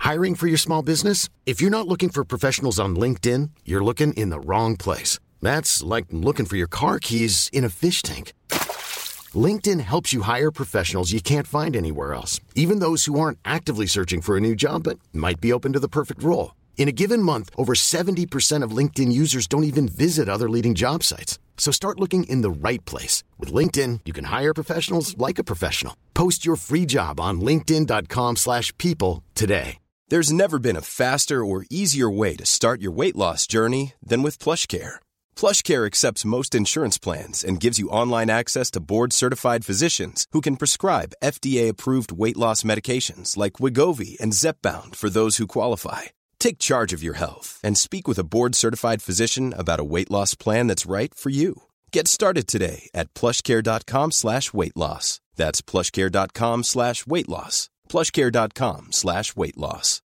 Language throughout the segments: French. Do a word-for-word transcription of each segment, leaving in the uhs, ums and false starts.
Hiring for your small business? If you're not looking for professionals on LinkedIn, you're looking in the wrong place. That's like looking for your car keys in a fish tank. LinkedIn helps you hire professionals you can't find anywhere else, even those who aren't actively searching for a new job but might be open to the perfect role. In a given month, over seventy percent of LinkedIn users don't even visit other leading job sites. So start looking in the right place. With LinkedIn, you can hire professionals like a professional. Post your free job on linkedin dot com slash people today. There's never been a faster or easier way to start your weight loss journey than with PlushCare. PlushCare accepts most insurance plans and gives you online access to board-certified physicians who can prescribe F D A-approved weight loss medications like Wegovy and Zepbound for those who qualify. Take charge of your health and speak with a board-certified physician about a weight loss plan that's right for you. Get started today at plushcare.com slash weight loss. That's plushcare.com slash weight loss. plushcare.com slash weight loss.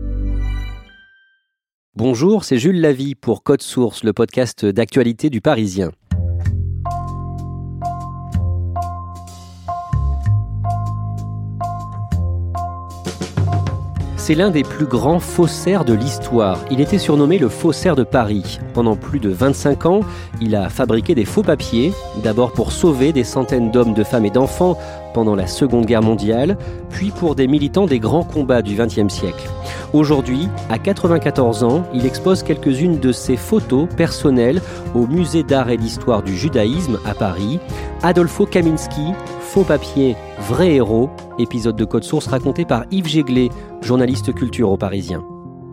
Bonjour, c'est Jules Lavie pour Code Source, le podcast d'actualité du Parisien. C'est l'un des plus grands faussaires de l'histoire. Il était surnommé le faussaire de Paris. Pendant plus de vingt-cinq ans, il a fabriqué des faux papiers, d'abord pour sauver des centaines d'hommes, de femmes et d'enfants pendant la Seconde Guerre mondiale, puis pour des militants des grands combats du vingtième siècle. Aujourd'hui, à quatre-vingt-quatorze ans, il expose quelques-unes de ses photos personnelles au Musée d'art et d'histoire du judaïsme à Paris. Adolfo Kaminski, faux papier, vrai héros, épisode de Code Source raconté par Yves Jéglé, journaliste culture au Parisien.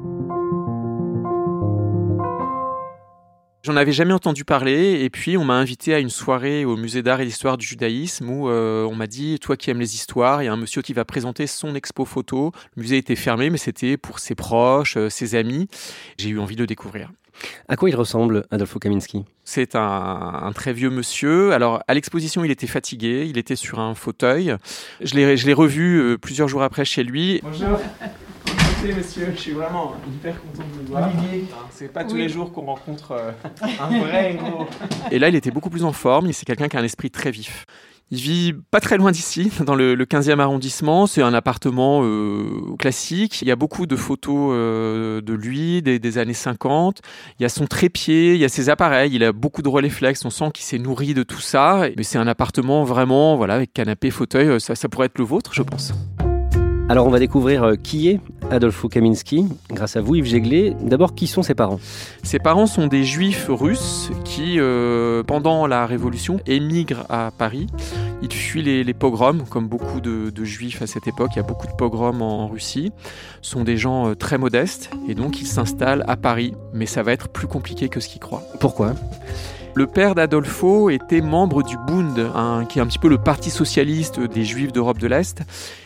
J'en avais jamais entendu parler et puis on m'a invité à une soirée au Musée d'art et d'histoire du judaïsme où euh, on m'a dit « Toi qui aimes les histoires, il y a un monsieur qui va présenter son expo photo. » Le musée était fermé mais c'était pour ses proches, euh, ses amis. J'ai eu envie de le découvrir. À quoi il ressemble, Adolfo Kaminski ? C'est un, un très vieux monsieur. Alors, à l'exposition, il était fatigué. Il était sur un fauteuil. Je l'ai, je l'ai revu euh, plusieurs jours après chez lui. Bonjour. Enchanté, monsieur. Je suis vraiment hyper content de vous voir. Olivier. C'est pas tous oui. les jours qu'on rencontre euh, un vrai héros. Et là, il était beaucoup plus en forme. C'est quelqu'un qui a un esprit très vif. Il vit pas très loin d'ici, dans le, le quinzième arrondissement. C'est un appartement euh, classique. Il y a beaucoup de photos euh, de lui, des, des années cinquante. Il y a son trépied, il y a ses appareils. Il a beaucoup de Rolleiflex. On sent qu'il s'est nourri de tout ça. Mais c'est un appartement vraiment, voilà, avec canapé, fauteuil. Ça, ça pourrait être le vôtre, je pense. Alors, on va découvrir qui est Adolfo Kaminski, grâce à vous, Yves Jéglé. D'abord, qui sont ses parents ? Ses parents sont des juifs russes qui, euh, pendant la Révolution, émigrent à Paris. Ils fuient les, les pogroms, comme beaucoup de, de juifs à cette époque. Il y a beaucoup de pogroms en, en Russie. Ce sont des gens euh, très modestes et donc ils s'installent à Paris. Mais ça va être plus compliqué que ce qu'ils croient. Pourquoi ? Le père d'Adolfo était membre du Bund, hein, qui est un petit peu le parti socialiste des Juifs d'Europe de l'Est.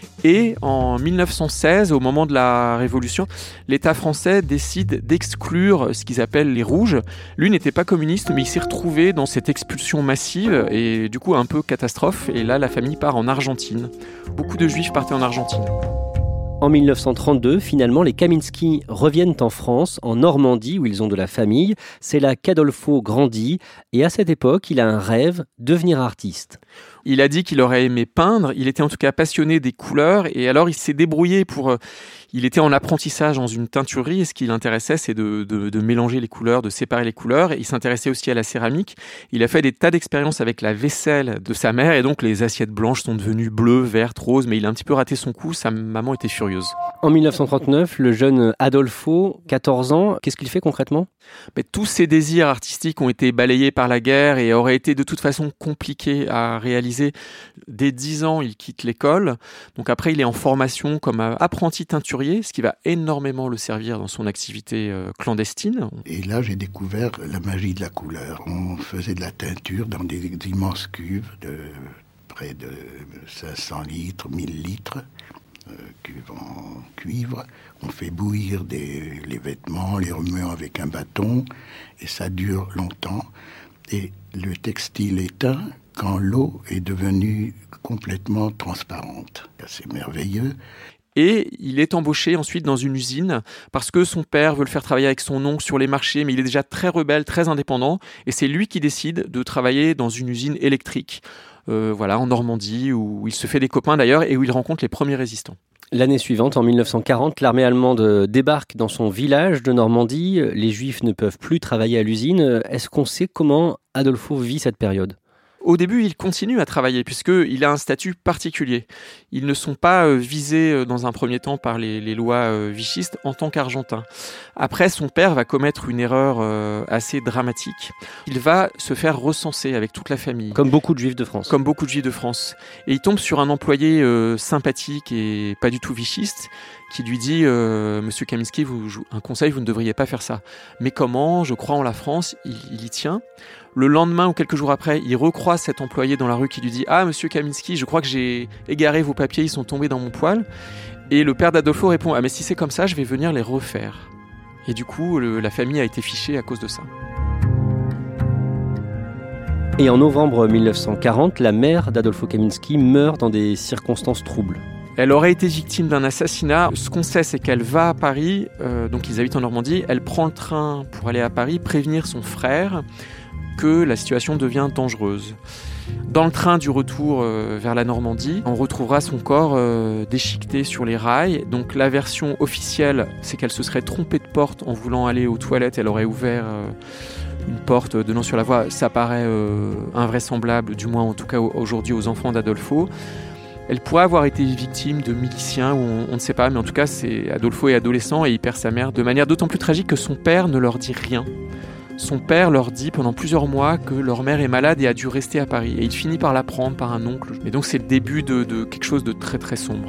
Et en dix-neuf cent seize, au moment de la Révolution, l'État français décide d'exclure ce qu'ils appellent les Rouges. Lui n'était pas communiste, mais il s'est retrouvé dans cette expulsion massive et du coup un peu catastrophe. Et là, la famille part en Argentine. Beaucoup de Juifs partaient en Argentine. En dix-neuf cent trente-deux, finalement, les Kaminski reviennent en France, en Normandie, où ils ont de la famille. C'est là qu'Adolfo grandit. Et à cette époque, il a un rêve, devenir artiste. Il a dit qu'il aurait aimé peindre. Il était en tout cas passionné des couleurs. Et alors, il s'est débrouillé pour... Il était en apprentissage dans une teinturerie. Et ce qui l'intéressait, c'est de, de, de mélanger les couleurs, de séparer les couleurs. Et il s'intéressait aussi à la céramique. Il a fait des tas d'expériences avec la vaisselle de sa mère. Et donc, les assiettes blanches sont devenues bleues, vertes, roses. Mais il a un petit peu raté son coup. Sa maman était furieuse. En dix-neuf cent trente-neuf, le jeune Adolfo, quatorze ans, qu'est-ce qu'il fait concrètement ? Mais tous ses désirs artistiques ont été balayés par la guerre et auraient été de toute façon compliqués à réaliser. Dès dix ans, il quitte l'école. Donc après, il est en formation comme apprenti teinturier, ce qui va énormément le servir dans son activité clandestine. Et là, j'ai découvert la magie de la couleur. On faisait de la teinture dans des immenses cuves de près de cinq cents litres, mille litres. Euh, cuve en cuivre, on fait bouillir des, les vêtements, les remuant avec un bâton, et ça dure longtemps. Et le textile est teint quand l'eau est devenue complètement transparente. C'est merveilleux. Et il est embauché ensuite dans une usine parce que son père veut le faire travailler avec son oncle sur les marchés, mais il est déjà très rebelle, très indépendant, et c'est lui qui décide de travailler dans une usine électrique. Euh, voilà, en Normandie, où il se fait des copains d'ailleurs et où il rencontre les premiers résistants. L'année suivante, en mille neuf cent quarante, l'armée allemande débarque dans son village de Normandie. Les Juifs ne peuvent plus travailler à l'usine. Est-ce qu'on sait comment Adolfo vit cette période ? Au début, il continue à travailler puisqu'il a un statut particulier. Ils ne sont pas visés dans un premier temps par les, les lois vichistes en tant qu'Argentins. Après, son père va commettre une erreur assez dramatique. Il va se faire recenser avec toute la famille. Comme beaucoup de Juifs de France. Comme beaucoup de Juifs de France. Et il tombe sur un employé euh, sympathique et pas du tout vichiste qui lui dit euh, « Monsieur Kaminski, vous, un conseil, vous ne devriez pas faire ça. » Mais comment ? Je crois en la France. Il, il y tient. Le lendemain ou quelques jours après, il recroise cet employé dans la rue qui lui dit « Ah, monsieur Kaminski, je crois que j'ai égaré vos papiers, ils sont tombés dans mon poêle. » Et le père d'Adolfo répond « Ah, mais si c'est comme ça, je vais venir les refaire. » Et du coup, le, la famille a été fichée à cause de ça. Et en novembre mille neuf cent quarante, la mère d'Adolfo Kaminski meurt dans des circonstances troubles. Elle aurait été victime d'un assassinat. Ce qu'on sait, c'est qu'elle va à Paris, euh, donc ils habitent en Normandie, elle prend le train pour aller à Paris, prévenir son frère que la situation devient dangereuse. Dans le train du retour euh, vers la Normandie, on retrouvera son corps euh, déchiqueté sur les rails. Donc la version officielle, c'est qu'elle se serait trompée de porte en voulant aller aux toilettes. Elle aurait ouvert euh, une porte donnant sur la voie. Ça paraît euh, invraisemblable, du moins en tout cas aujourd'hui aux enfants d'Adolfo. Elle pourrait avoir été victime de miliciens, ou on, on ne sait pas, mais en tout cas, c'est Adolfo est adolescent et il perd sa mère de manière d'autant plus tragique que son père ne leur dit rien. Son père leur dit pendant plusieurs mois que leur mère est malade et a dû rester à Paris. Et il finit par l'apprendre par un oncle. Et donc c'est le début de, de quelque chose de très très sombre.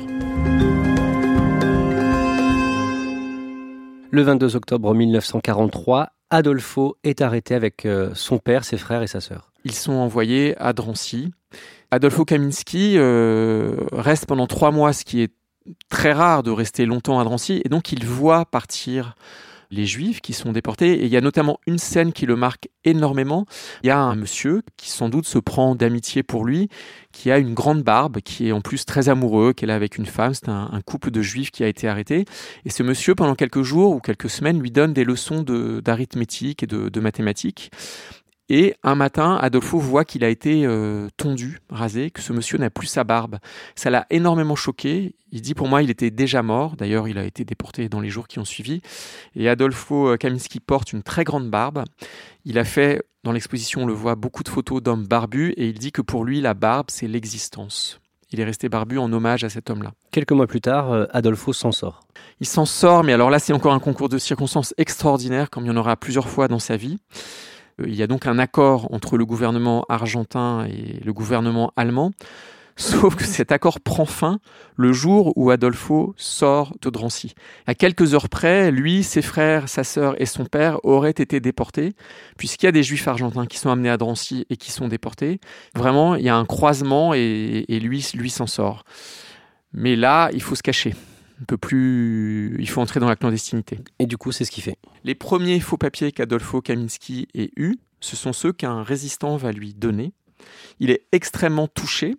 Le vingt-deux octobre mille neuf cent quarante-trois, Adolfo est arrêté avec son père, ses frères et sa sœur. Ils sont envoyés à Drancy. Adolfo Kaminski euh, reste pendant trois mois, ce qui est très rare de rester longtemps à Drancy. Et donc il voit partir les Juifs qui sont déportés. Et il y a notamment une scène qui le marque énormément. Il y a un monsieur qui sans doute se prend d'amitié pour lui, qui a une grande barbe, qui est en plus très amoureux, qu'elle a avec une femme. C'est un, un couple de Juifs qui a été arrêté. Et ce monsieur, pendant quelques jours ou quelques semaines, lui donne des leçons de, d'arithmétique et de, de mathématiques. Et un matin, Adolfo voit qu'il a été euh, tondu, rasé, que ce monsieur n'a plus sa barbe. Ça l'a énormément choqué. Il dit, pour moi, il était déjà mort. D'ailleurs, il a été déporté dans les jours qui ont suivi. Et Adolfo Kaminski porte une très grande barbe. Il a fait, dans l'exposition, on le voit, beaucoup de photos d'hommes barbus. Et il dit que pour lui, la barbe, c'est l'existence. Il est resté barbu en hommage à cet homme-là. Quelques mois plus tard, Adolfo s'en sort. Il s'en sort, mais alors là, c'est encore un concours de circonstances extraordinaire, comme il y en aura plusieurs fois dans sa vie. Il y a donc un accord entre le gouvernement argentin et le gouvernement allemand, sauf que cet accord prend fin le jour où Adolfo sort de Drancy. À quelques heures près, lui, ses frères, sa sœur et son père auraient été déportés, puisqu'il y a des Juifs argentins qui sont amenés à Drancy et qui sont déportés. Vraiment, il y a un croisement et, et lui, lui s'en sort. Mais là, il faut se cacher. On peut plus... Il faut entrer dans la clandestinité. Et du coup, c'est ce qu'il fait. Les premiers faux papiers qu'Adolfo Kaminski ait eus, ce sont ceux qu'un résistant va lui donner. Il est extrêmement touché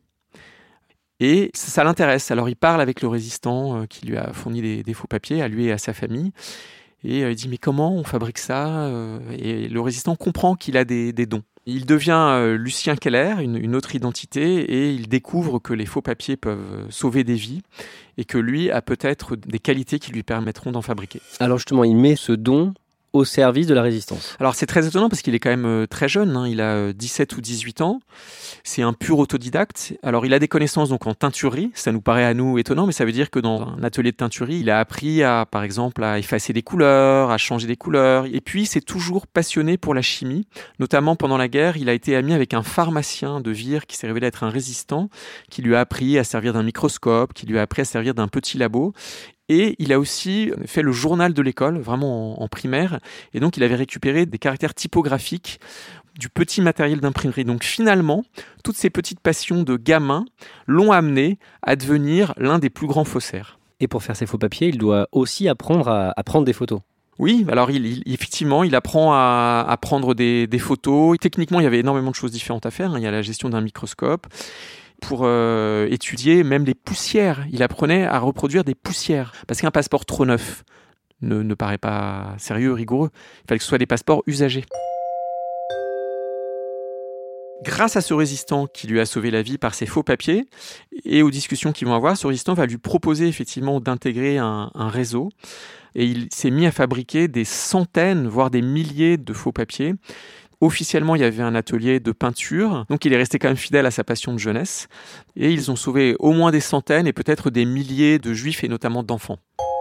et ça l'intéresse. Alors il parle avec le résistant qui lui a fourni des, des faux papiers, à lui et à sa famille. Et il dit « Mais comment on fabrique ça ?» Et le résistant comprend qu'il a des, des dons. Il devient euh, Lucien Keller, une, une autre identité, et il découvre que les faux papiers peuvent sauver des vies et que lui a peut-être des qualités qui lui permettront d'en fabriquer. Alors justement, il met ce don au service de la résistance. Alors c'est très étonnant parce qu'il est quand même euh, très jeune, hein, il a dix-sept ou dix-huit ans, c'est un pur autodidacte. Alors il a des connaissances donc en teinturerie, ça nous paraît à nous étonnant, mais ça veut dire que dans un atelier de teinturerie, il a appris à, par exemple, à effacer des couleurs, à changer des couleurs, et puis c'est toujours passionné pour la chimie, notamment pendant la guerre, il a été ami avec un pharmacien de Vire qui s'est révélé être un résistant, qui lui a appris à servir d'un microscope, qui lui a appris à servir d'un petit labo. Et il a aussi fait le journal de l'école, vraiment en, en primaire. Et donc, il avait récupéré des caractères typographiques du petit matériel d'imprimerie. Donc, finalement, toutes ces petites passions de gamin l'ont amené à devenir l'un des plus grands faussaires. Et pour faire ses faux papiers, il doit aussi apprendre à, à prendre des photos. Oui, alors il, il, effectivement, il apprend à, à prendre des, des photos. Techniquement, il y avait énormément de choses différentes à faire. Il y a la gestion d'un microscope. Pour euh, étudier même les poussières. Il apprenait à reproduire des poussières. Parce qu'un passeport trop neuf ne, ne paraît pas sérieux, rigoureux. Il fallait que ce soit des passeports usagés. Grâce à ce résistant qui lui a sauvé la vie par ses faux papiers et aux discussions qu'ils vont avoir, ce résistant va lui proposer effectivement d'intégrer un, un réseau. Et il s'est mis à fabriquer des centaines, voire des milliers de faux papiers. Officiellement, il y avait un atelier de peinture, donc il est resté quand même fidèle à sa passion de jeunesse. Et ils ont sauvé au moins des centaines et peut-être des milliers de juifs et notamment d'enfants.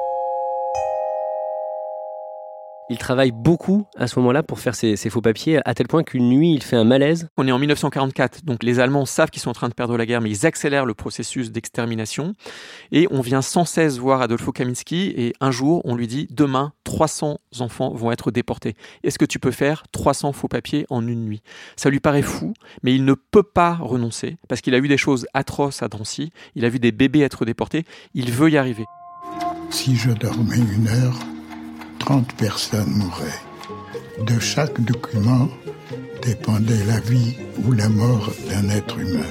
Il travaille beaucoup à ce moment-là pour faire ses, ses faux papiers, à tel point qu'une nuit, il fait un malaise. On est en dix-neuf cent quarante-quatre, donc les Allemands savent qu'ils sont en train de perdre la guerre, mais ils accélèrent le processus d'extermination. Et on vient sans cesse voir Adolfo Kaminski, et un jour, on lui dit « Demain, trois cents enfants vont être déportés. Est-ce que tu peux faire trois cents faux papiers en une nuit ?» Ça lui paraît fou, mais il ne peut pas renoncer, parce qu'il a vu des choses atroces à Drancy, il a vu des bébés être déportés, il veut y arriver. Si je dormais une heure, trente personnes mouraient. De chaque document dépendait la vie ou la mort d'un être humain.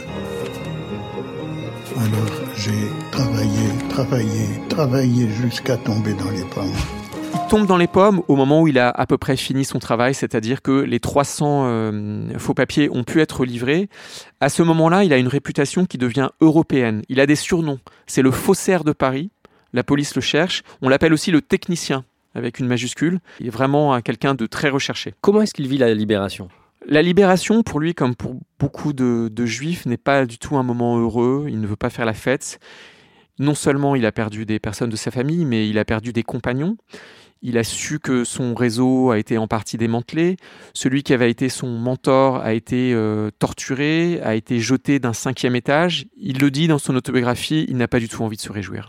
Alors j'ai travaillé, travaillé, travaillé jusqu'à tomber dans les pommes. Il tombe dans les pommes au moment où il a à peu près fini son travail, c'est-à-dire que les trois cents euh, faux papiers ont pu être livrés. À ce moment-là, il a une réputation qui devient européenne. Il a des surnoms. C'est le faussaire de Paris. La police le cherche. On l'appelle aussi le technicien, avec une majuscule. Il est vraiment quelqu'un de très recherché. Comment est-ce qu'il vit la libération ? La libération, pour lui, comme pour beaucoup de, de juifs, n'est pas du tout un moment heureux. Il ne veut pas faire la fête. Non seulement il a perdu des personnes de sa famille, mais il a perdu des compagnons. Il a su que son réseau a été en partie démantelé. Celui qui avait été son mentor a été euh, torturé, a été jeté d'un cinquième étage. Il le dit dans son autobiographie, il n'a pas du tout envie de se réjouir.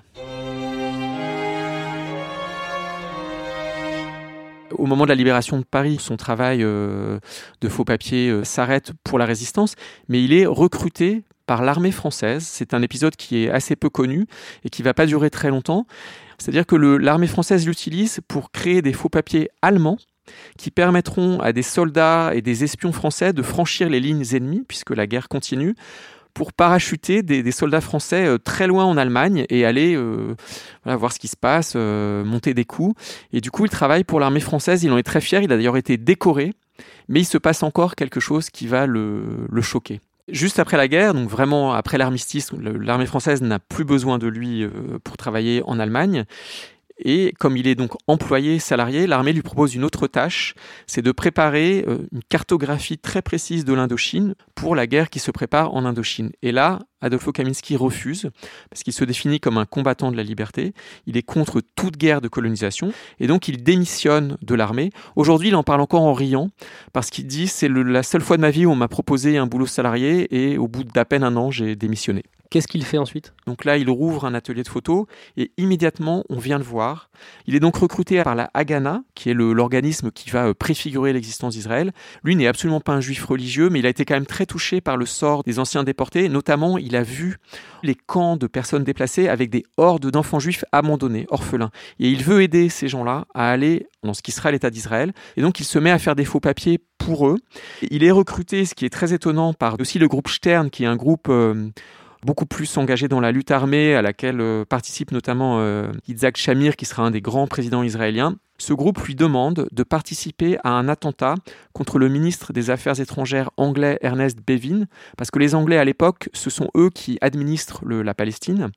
Au moment de la libération de Paris, son travail euh, de faux papier euh, s'arrête pour la résistance, mais il est recruté par l'armée française. C'est un épisode qui est assez peu connu et qui ne va pas durer très longtemps. C'est-à-dire que le, l'armée française l'utilise pour créer des faux papiers allemands qui permettront à des soldats et des espions français de franchir les lignes ennemies, puisque la guerre continue, pour parachuter des, des soldats français euh, très loin en Allemagne et aller euh, voilà, voir ce qui se passe, euh, monter des coups. Et du coup, il travaille pour l'armée française, il en est très fier, il a d'ailleurs été décoré, mais il se passe encore quelque chose qui va le, le choquer. Juste après la guerre, donc vraiment après l'armistice, l'armée française n'a plus besoin de lui euh, pour travailler en Allemagne. Et comme il est donc employé, salarié, l'armée lui propose une autre tâche, c'est de préparer euh, une cartographie très précise de l'Indochine pour la guerre qui se prépare en Indochine. Et là, Adolfo Kaminski refuse, parce qu'il se définit comme un combattant de la liberté, il est contre toute guerre de colonisation, et donc il démissionne de l'armée. Aujourd'hui, il en parle encore en riant, parce qu'il dit « c'est le, la seule fois de ma vie où on m'a proposé un boulot salarié, et au bout d'à peine un an, j'ai démissionné ». Qu'est-ce qu'il fait ensuite ? Donc là, il rouvre un atelier de photos et immédiatement, on vient le voir. Il est donc recruté par la Haganah, qui est le, l'organisme qui va préfigurer l'existence d'Israël. Lui n'est absolument pas un juif religieux, mais il a été quand même très touché par le sort des anciens déportés. Notamment, il a vu les camps de personnes déplacées avec des hordes d'enfants juifs abandonnés, orphelins. Et il veut aider ces gens-là à aller dans ce qui sera l'État d'Israël. Et donc, il se met à faire des faux papiers pour eux. Il est recruté, ce qui est très étonnant, par aussi le groupe Stern, qui est un groupe Euh, beaucoup plus engagé dans la lutte armée, à laquelle euh, participe notamment euh, Yitzhak Shamir, qui sera un des grands présidents israéliens. Ce groupe lui demande de participer à un attentat contre le ministre des Affaires étrangères anglais Ernest Bevin, parce que les Anglais à l'époque, ce sont eux qui administrent le, la Palestine.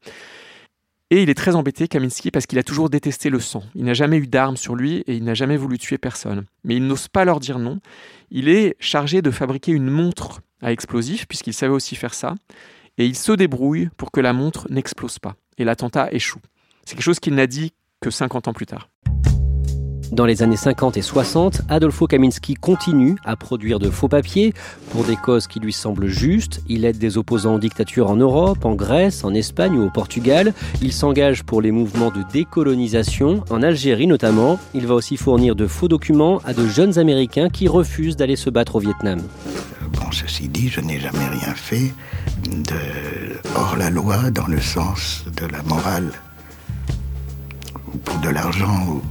Et il est très embêté, Kaminski, parce qu'il a toujours détesté le sang. Il n'a jamais eu d'armes sur lui et il n'a jamais voulu tuer personne. Mais il n'ose pas leur dire non. Il est chargé de fabriquer une montre à explosifs, puisqu'il savait aussi faire ça. Et il se débrouille pour que la montre n'explose pas. Et l'attentat échoue. C'est quelque chose qu'il n'a dit que cinquante ans plus tard. Dans les années cinquante et soixante, Adolfo Kaminski continue à produire de faux papiers pour des causes qui lui semblent justes. Il aide des opposants aux dictatures en Europe, en Grèce, en Espagne ou au Portugal. Il s'engage pour les mouvements de décolonisation, en Algérie notamment. Il va aussi fournir de faux documents à de jeunes Américains qui refusent d'aller se battre au Vietnam. Bon, ceci dit, je n'ai jamais rien fait de hors la loi dans le sens de la morale ou pour de l'argent. Ou...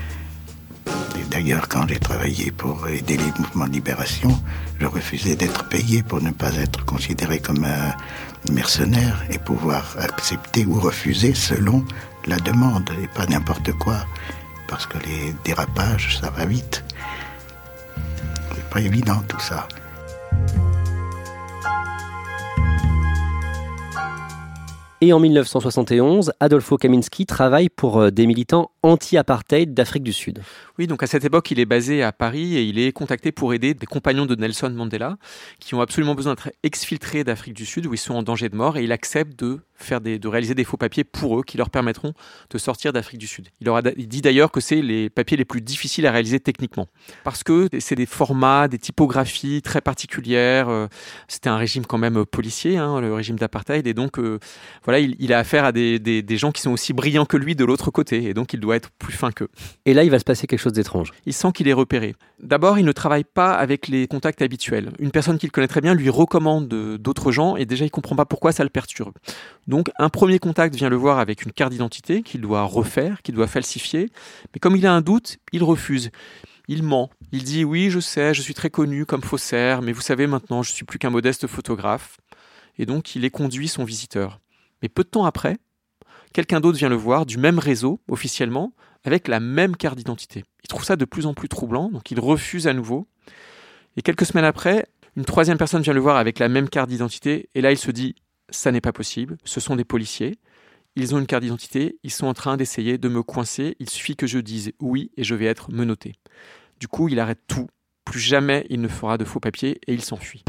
Et d'ailleurs, quand j'ai travaillé pour aider les mouvements de libération, je refusais d'être payé pour ne pas être considéré comme un mercenaire et pouvoir accepter ou refuser selon la demande et pas n'importe quoi, parce que les dérapages, ça va vite. C'est pas évident tout ça. Et en dix-neuf cent soixante et onze, Adolfo Kaminski travaille pour des militants anti-apartheid d'Afrique du Sud. Oui, donc à cette époque, il est basé à Paris et il est contacté pour aider des compagnons de Nelson Mandela qui ont absolument besoin d'être exfiltrés d'Afrique du Sud où ils sont en danger de mort, et il accepte de faire des, de réaliser des faux papiers pour eux qui leur permettront de sortir d'Afrique du Sud. Il, leur a, il dit d'ailleurs que c'est les papiers les plus difficiles à réaliser techniquement parce que c'est des formats, des typographies très particulières. C'était un régime quand même policier, hein, le régime d'apartheid, et donc euh, voilà, il, il a affaire à des, des, des gens qui sont aussi brillants que lui de l'autre côté, et donc il doit être plus fin qu'eux. Et là, il va se passer quelque chose d'étrange. Il sent qu'il est repéré. D'abord, il ne travaille pas avec les contacts habituels. Une personne qu'il connaît très bien lui recommande d'autres gens, et déjà, il ne comprend pas pourquoi ça le perturbe. Donc, un premier contact vient le voir avec une carte d'identité qu'il doit refaire, qu'il doit falsifier, mais comme il a un doute, il refuse. Il ment. Il dit « Oui, je sais, je suis très connu comme faussaire, mais vous savez, maintenant, je ne suis plus qu'un modeste photographe. » Et donc, il éconduit son visiteur. Mais peu de temps après, quelqu'un d'autre vient le voir, du même réseau, officiellement, avec la même carte d'identité. Il trouve ça de plus en plus troublant, donc il refuse à nouveau. Et quelques semaines après, une troisième personne vient le voir avec la même carte d'identité, et là, il se dit « Ça n'est pas possible, ce sont des policiers. Ils ont une carte d'identité, ils sont en train d'essayer de me coincer, il suffit que je dise oui et je vais être menotté. » Du coup, il arrête tout. Plus jamais il ne fera de faux papiers et il s'enfuit.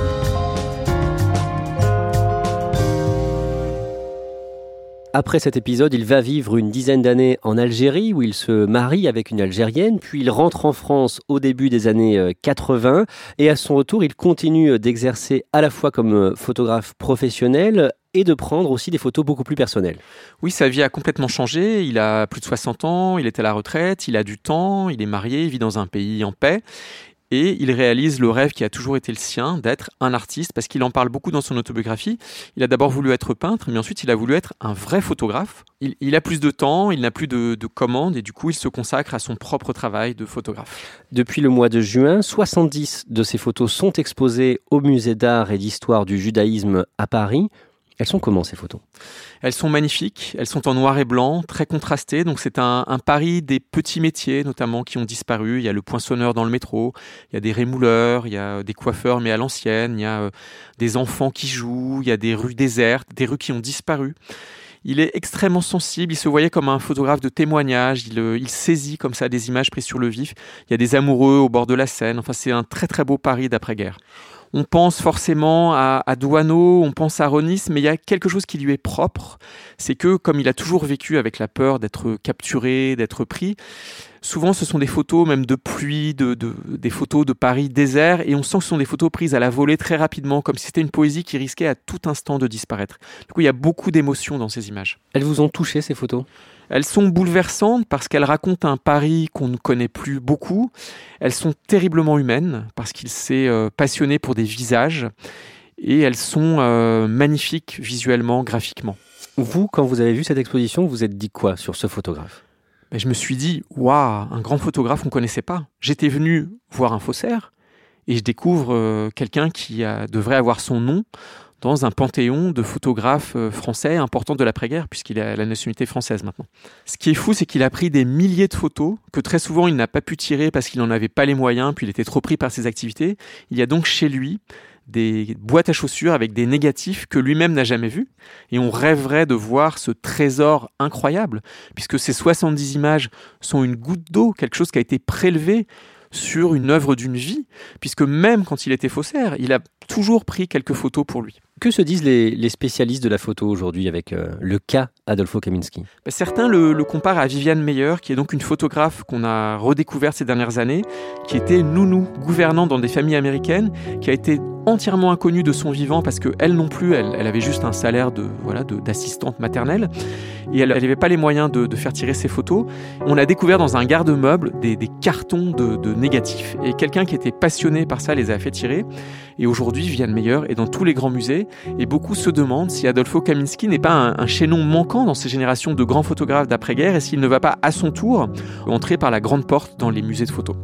Après cet épisode, il va vivre une dizaine d'années en Algérie où il se marie avec une Algérienne, puis il rentre en France au début des années quatre-vingts et à son retour, il continue d'exercer à la fois comme photographe professionnel et de prendre aussi des photos beaucoup plus personnelles. Oui, sa vie a complètement changé. Il a plus de soixante ans, il est à la retraite, il a du temps, il est marié, il vit dans un pays en paix. Et il réalise le rêve qui a toujours été le sien, d'être un artiste, parce qu'il en parle beaucoup dans son autobiographie. Il a d'abord voulu être peintre, mais ensuite il a voulu être un vrai photographe. Il, il a plus de temps, il n'a plus de, de commandes, et du coup il se consacre à son propre travail de photographe. Depuis le mois de juin, soixante-dix de ses photos sont exposées au Musée d'art et d'histoire du judaïsme à Paris. Elles sont comment ces photos ? Elles sont magnifiques, elles sont en noir et blanc, très contrastées. Donc c'est un, un Paris des petits métiers notamment qui ont disparu. Il y a le poinçonneur dans le métro, il y a des rémouleurs, il y a des coiffeurs mais à l'ancienne, il y a euh, des enfants qui jouent, il y a des rues désertes, des rues qui ont disparu. Il est extrêmement sensible, il se voyait comme un photographe de témoignage, il, il saisit comme ça des images prises sur le vif. Il y a des amoureux au bord de la Seine, enfin c'est un très très beau Paris d'après-guerre. On pense forcément à, à Douaneau, on pense à Ronis, mais il y a quelque chose qui lui est propre. C'est que, comme il a toujours vécu avec la peur d'être capturé, d'être pris, souvent ce sont des photos même de pluie, de, de, des photos de Paris désert, et on sent que ce sont des photos prises à la volée très rapidement, comme si c'était une poésie qui risquait à tout instant de disparaître. Du coup, il y a beaucoup d'émotions dans ces images. Elles vous ont touché, ces photos ? Elles sont bouleversantes parce qu'elles racontent un Paris qu'on ne connaît plus beaucoup. Elles sont terriblement humaines parce qu'il s'est euh, passionné pour des visages. Et elles sont euh, magnifiques visuellement, graphiquement. Vous, quand vous avez vu cette exposition, vous vous êtes dit quoi sur ce photographe ? Ben, je me suis dit, waouh, un grand photographe qu'on ne connaissait pas. J'étais venu voir un faussaire et je découvre euh, quelqu'un qui a, devrait avoir son nom dans un panthéon de photographes français importants de l'après-guerre, puisqu'il a la nationalité française maintenant. Ce qui est fou, c'est qu'il a pris des milliers de photos, que très souvent il n'a pas pu tirer parce qu'il n'en avait pas les moyens, puis il était trop pris par ses activités. Il y a donc chez lui des boîtes à chaussures avec des négatifs que lui-même n'a jamais vus. Et on rêverait de voir ce trésor incroyable, puisque ces soixante-dix images sont une goutte d'eau, quelque chose qui a été prélevé sur une œuvre d'une vie, puisque même quand il était faussaire, il a toujours pris quelques photos pour lui. Que se disent les, les spécialistes de la photo aujourd'hui avec euh, le cas Adolfo Kaminski ? Ben, certains le, le comparent à Viviane Meyer, qui est donc une photographe qu'on a redécouverte ces dernières années, qui était nounou, gouvernante dans des familles américaines, qui a été entièrement inconnue de son vivant parce qu'elle non plus, elle, elle avait juste un salaire de, voilà, de, d'assistante maternelle et elle n'avait pas les moyens de, de faire tirer ses photos. On a découvert dans un garde-meuble des, des cartons de, de négatifs et quelqu'un qui était passionné par ça les a fait tirer. Et aujourd'hui, Viviane Meyer est dans tous les grands musées et beaucoup se demandent si Adolfo Kaminski n'est pas un, un chaînon manquant dans ces générations de grands photographes d'après-guerre et s'il ne va pas à son tour entrer par la grande porte dans les musées de photos.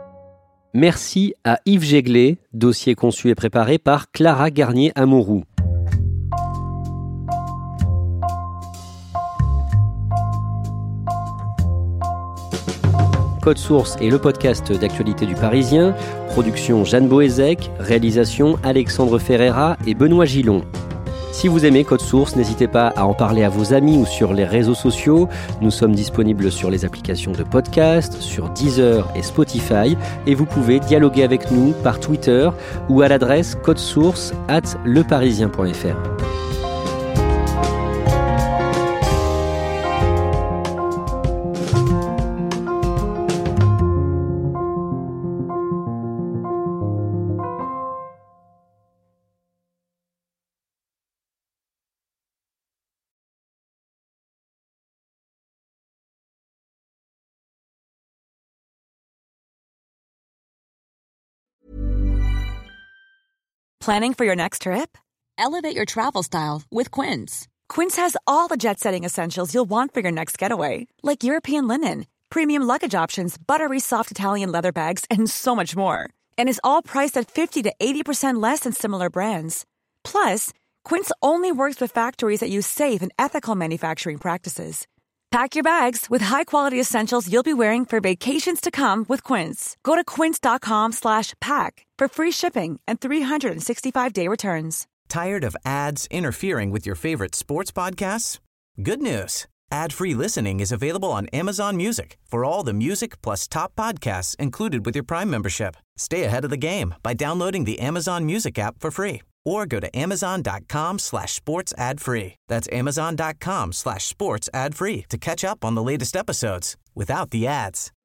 Merci à Yves Jéglet, dossier conçu et préparé par Clara Garnier-Amouroux. Code Source est le podcast d'actualité du Parisien. Production Jeanne Boézek, réalisation Alexandre Ferreira et Benoît Gillon. Si vous aimez Code Source, n'hésitez pas à en parler à vos amis ou sur les réseaux sociaux. Nous sommes disponibles sur les applications de podcast, sur Deezer et Spotify. Et vous pouvez dialoguer avec nous par Twitter ou à l'adresse codesource arobase leparisien point f r. Planning for your next trip? Elevate your travel style with Quince. Quince has all the jet-setting essentials you'll want for your next getaway, like European linen, premium luggage options, buttery soft Italian leather bags, and so much more. And is all priced at fifty to eighty percent less than similar brands. Plus, Quince only works with factories that use safe and ethical manufacturing practices. Pack your bags with high-quality essentials you'll be wearing for vacations to come with Quince. Go to quince.com slash pack for free shipping and three sixty-five day returns. Tired of ads interfering with your favorite sports podcasts? Good news. Ad-free listening is available on Amazon Music for all the music plus top podcasts included with your Prime membership. Stay ahead of the game by downloading the Amazon Music app for free or go to amazon.com slash sports ad free. That's amazon.com slash sports ad free to catch up on the latest episodes without the ads.